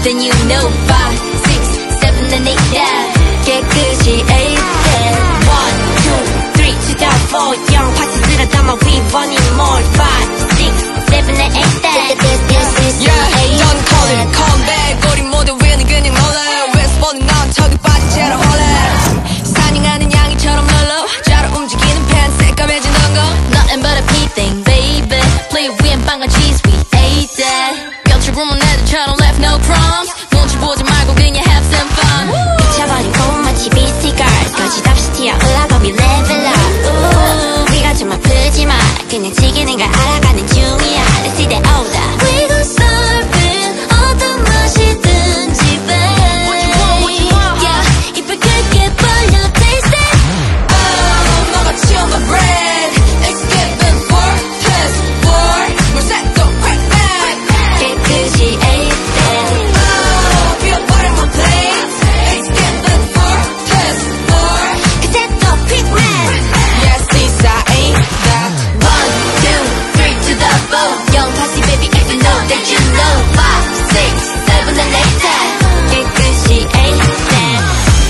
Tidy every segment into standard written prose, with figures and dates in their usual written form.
then you know 5, 6, 7 and 8 that 깨끗이 8 that 1, 2, 3, 2, 4 영 파티스를 담아 we want it more 5, 6, 7 and 8 that Yeah, don't call it comeback 우리 모두 위는 그냥 놀래 웨스트보는 넌 저기 빠진 채로 홀래 사냥하는 양이처럼 널러 잘 움직이는 팬 새까매진 거 Nothing but a P-thing baby Play 위엔 빵과 cheese we ate that 뼈출부문 애들처럼 left no crumbs 눈치 보지 말고 그냥 have some fun 미쳐버린 꽃마치 BC girls 거짓없이 튀어 올라가 we level up 우리가 좀 아프지만 그냥 지기는 걸 알아가는 중이야 Let's see that older We gon' serve it 어떤 맛이든지 babe What you want? Yeah 입을 크게 벌려 taste it Oh 너가 치워 my bread It's given 4 plus 4 물새도 quick back 깨끗이 ate that Oh 비워버린 my plate It's given 4 plus 4 그새 또 quick man Yes this I ain't that 1, 2, 3 to the 4 Young posse baby if you know that you know 5, 6, 7 and 8 that 깨끗이 ate that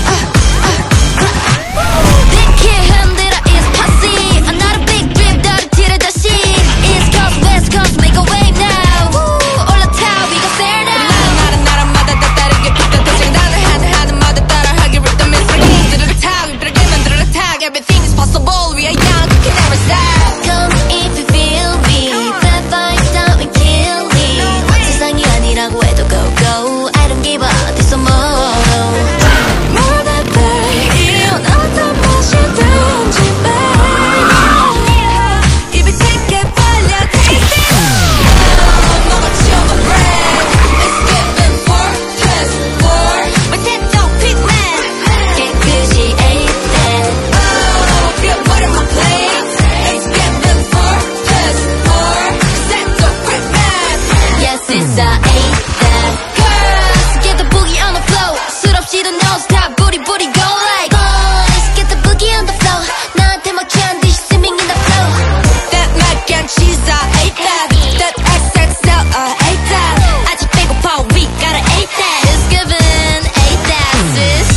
빅히 흔들어 East posse Another big dream 떨어뜨려 다시 East coast west coast make a wave now 올라타 we gon' stare now 나라마다 다 다르게 빛던 도장 하는 마다 따라하기 rip the mystery 드르륵 타 위브르게 만들어 타 Everything is possible we are young we can never stop Come if you feel me Bad vibes down and kill me 세상이 아니라고 해도 go go I don't give up there's some more More than that 이런 어떤 맛이든지 babe 입을 크게 벌려 taste it Oh 너가 치워 my bread It's given 4 plus 4 물새도 quick man 깨끗이 ate that Oh 비워버린 my plate It's given 4 plus 4 물새도 quick back Yes it's a ate that Girls get the boogie on the floor 술 없이도 no stop booty booty go like Boys get the boogie on the floor 나한테 막 취한 듯이 swimming in the flow That mac and cheese I ate that That XXL I ate that 아직 배고파 we gotta eat that It's given ate that sis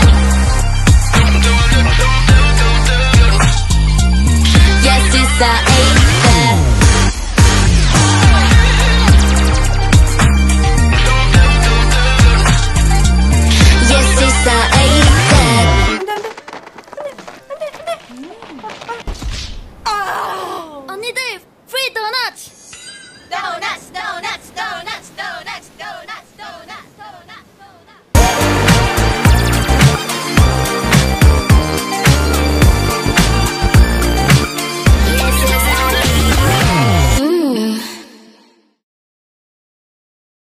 Yes it's a